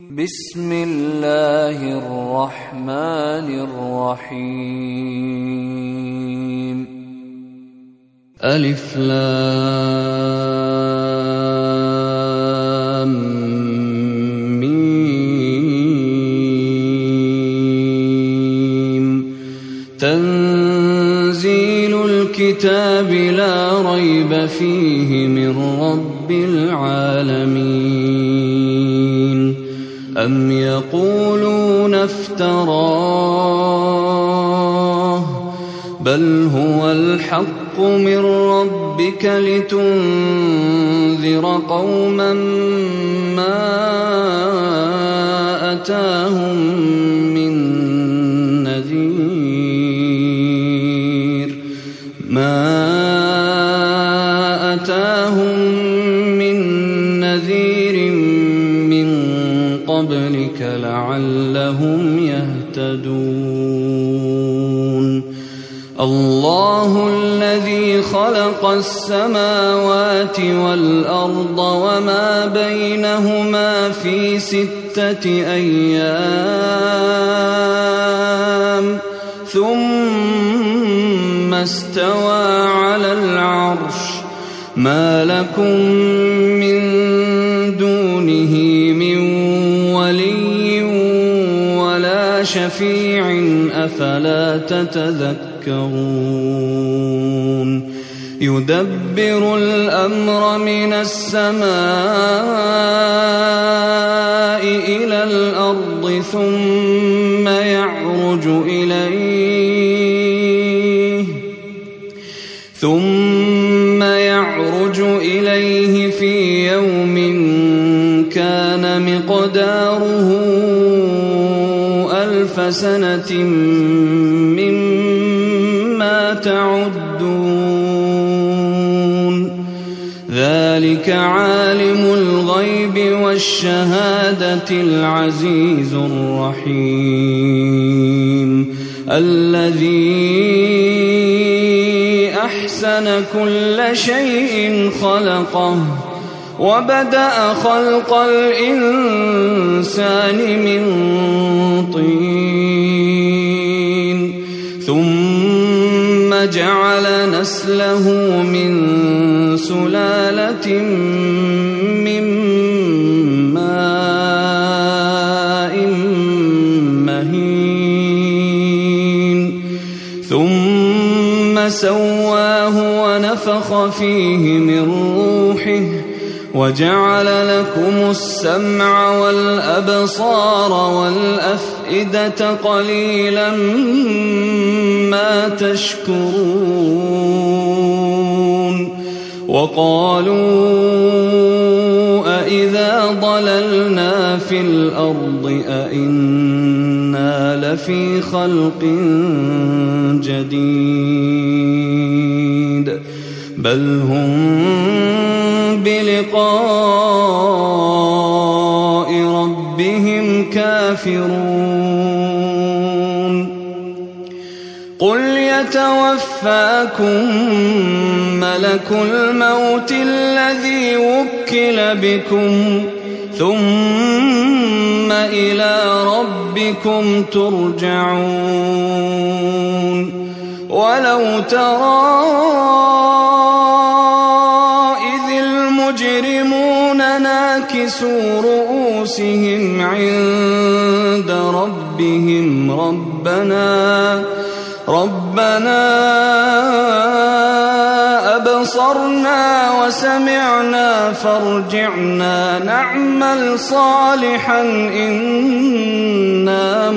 بسم الله الرحمن الرحيم. ألف لام ميم. تنزيل الكتاب لا ريب فيه من رب العالمين. أم يقولون افتراه بل هو الحق من ربك لتنذر قوما ما أتاهم من نذير من قبلك لعلهم يهتدون. الله الذي خلق السماوات والأرض وما بينهما في 6 أيام ثم استوى على العرش. ما لكم من دونه من ولي ولا شفيع أفلا تتذكرون. يدبر الأمر من السماء إلى الأرض ثم يعرج إليه في يوم كان مقداره 1000 سنة مما تعدون. ذلك عالم الغيب والشهادة العزيز الرحيم الذي أحسن كل شيء خلقه وبدأ خلق الإنسان من طين ثم جعل نسله من سلالة من ماء مهين ثم سواه ونفخ فيه من روحه وجعل لكم السمع والأبصار والأفئدة قليلا ما تشكرون. وقالوا أإذا ضللنا في الأرض أإنا لفي خلق جديد بل هم بلقاء ربهم كافرون. قل يتوفاكم ملك الموت الذي وكل بكم ثم إلى ربكم ترجعون. ولو ترى المجرمون ناكسوا رؤوسهم عند ربهم ربنا أبصرنا وسمعنا فارجعنا نعمل صالحا إنا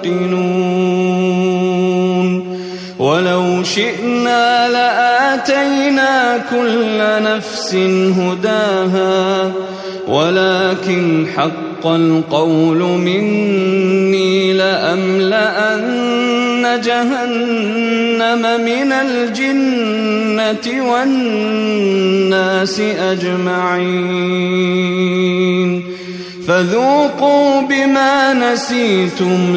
موقنون. ولو شئنا لآتينا كل نفس هداها ولكن حق القول مني لأملأن جهنم من الجنة والناس أجمعين. فذوقوا بما نسيتم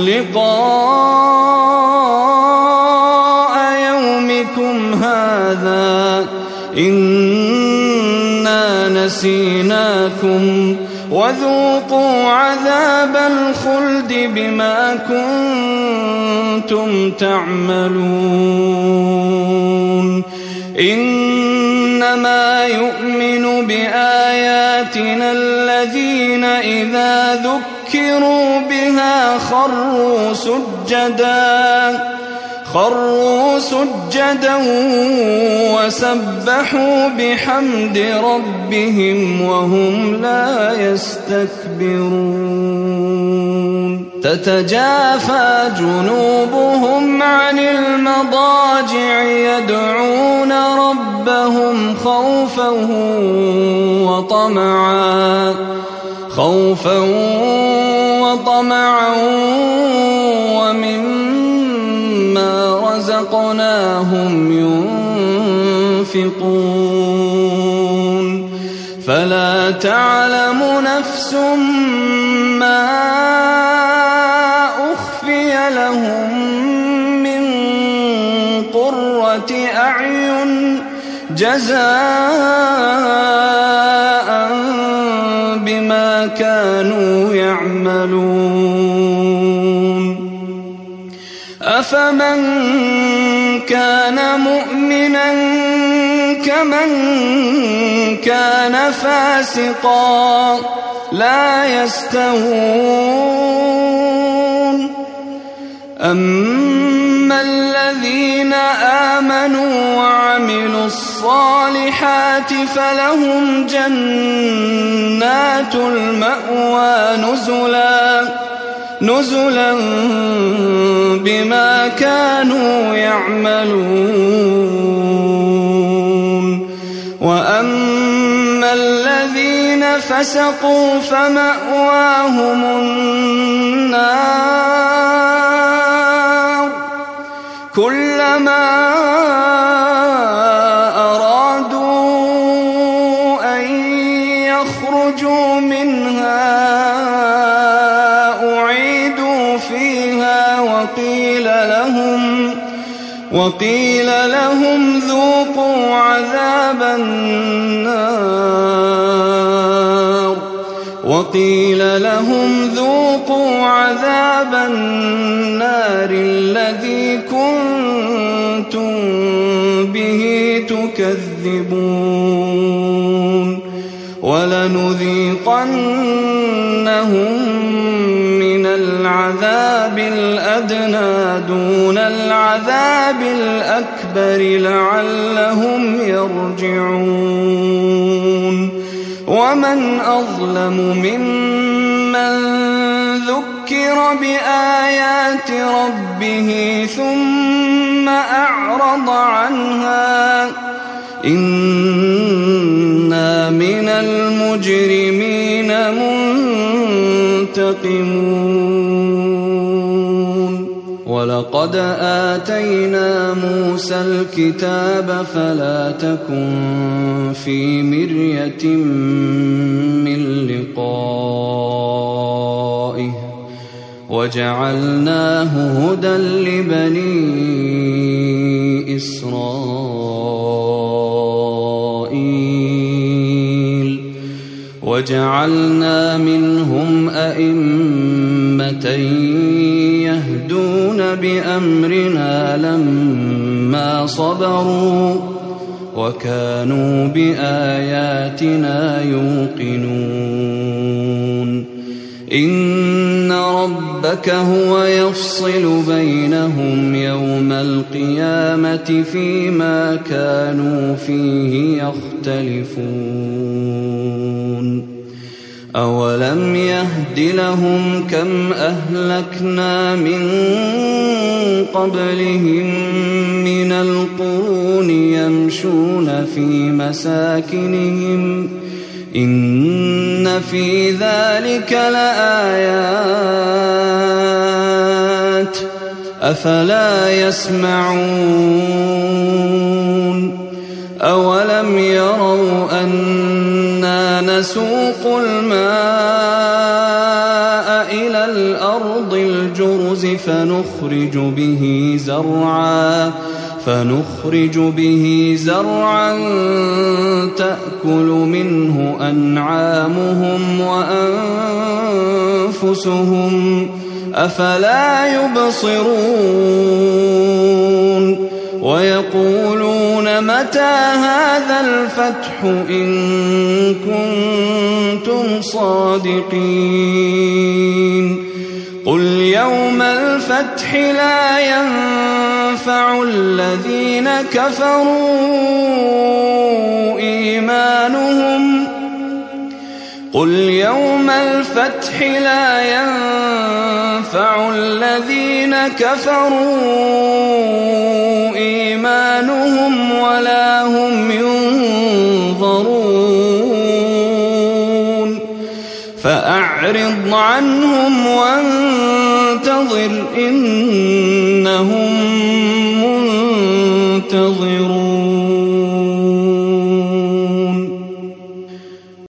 لقاء يومكم هذا إنا نسيناكم وذوقوا عذاب الخلد بما كنتم تعملون إنما يؤمن بآياتنا الذين إذا ذكروا بها خروا سجدا وسبحوا بحمد ربهم وهم لا يستكبرون تتجافى جنوبهم عن المضاجع يدعون ربهم خوفا وطمعا ومما رزقناهم ينفقون فلا تعلم نفس ما أخفي لهم من قرة أعين جزاء بما كانوا يعملون أفمن كان مؤمنا كمن كان فاسقا لا يستوون أما الذين آمنوا وعملوا الصالحات فلهم جنات المأوى نزلا بما كانوا يعملون وأما الذين فسقوا فمأواهم النار كلما أرادوا أن يخرجوا منها أعيدوا فيها وقيل لهم ذوقوا عذاب النار الذي كنتم به تكذبون ولنذيقنهم من العذاب الأدنى دون العذاب الأكبر لعلهم يرجعون ومن أظلم ممن ذكر بآيات ربه ثم أعرض عنها إنا من المجرمين منتقمون ولقد آتينا موسى الكتاب فلا تكن في مرية من لقائه وجعلناه هدى لبني إسرائيل وجعلنا منهم أئمة يهدون بأمرنا لما صبروا وكانوا بآياتنا يوقنون إن ربك هو يفصل بينهم يوم القيامة فيما كانوا فيه يختلفون أولم يهد لهم كم أهلكنا من قبلهم من القرون يمشون في مساكنهم إن في ذلك لآيات أفلا يسمعون أولم يروا أنا نسوق الماء إلى الأرض الجرز فنخرج به فنخرج به زرعا تأكل منه أنعامهم وأنفسهم أفلا يبصرون ويقولون متى هذا الفتح إن كنتم صادقين قل يوم الفتح لا ينفع الذين كفروا إيمانهم قل يوم الفتح لا ينفع الذين كفروا إيمانهم ولا هم ينظرون فأعرض عنهم وانتظر إنهم منتظرون